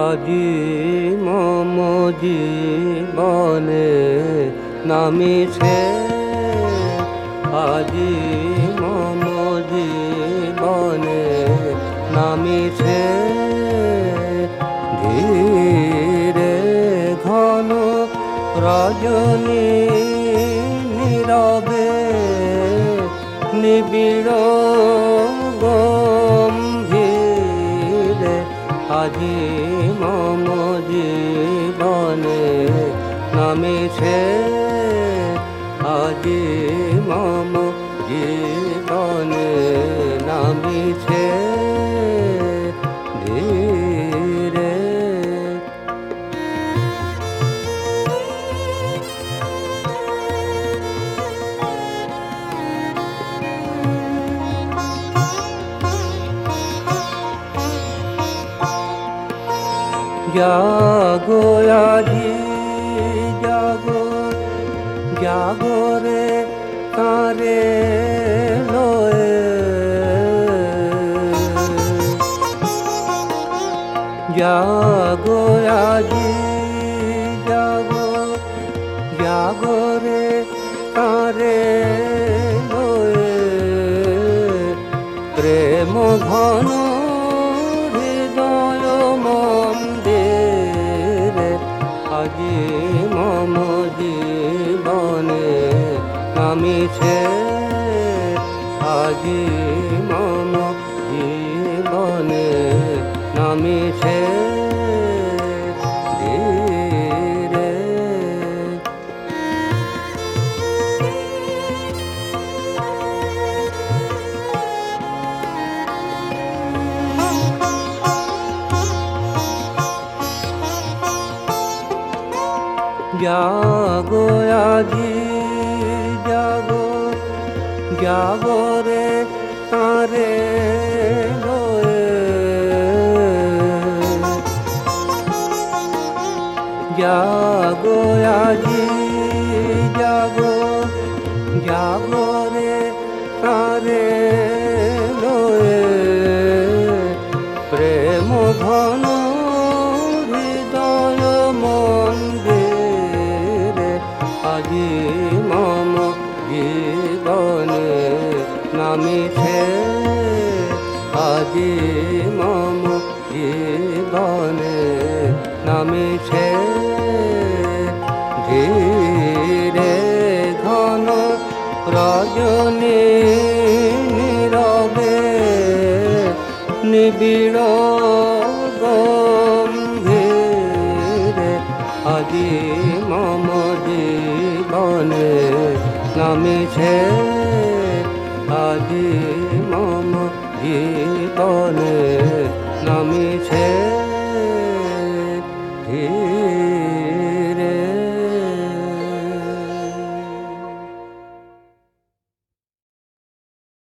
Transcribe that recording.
আজি মম জীবনে নামিছে, আজি মম জীবনে নামিছে ধীরে ঘন রজনী নীরবে নিবিড় গম্ভীরে আজি মম জীবনে নামিছে, আজি মম জীবনে নামিছে ধীরে। জাগো আজি জাগো, জাগো রে তারে লয়ে, জাগো আজি জাগো, জাগো রে তারে লয়ে প্রেম ঘন হৃদয় মন্দিরে আজি মম জীবনে নামিছে, আজি মম জীবনে নামিছে ধীরে। জাগো আজি জাগো, জাগো রে তারে লয়ে, জাগো আজি জাগো, জাগো রে তারে লয়ে প্রেম ঘন হৃদয় মন্দিরে আজি মম জীবনে নামিছে, আজি মম জীবনে নামিছে ধীরে ঘন রজনী নীরবে নিবিড় গম্ভীরে আজি মম জীবনে নামিছে, আজি মম জীবনে নামিছে।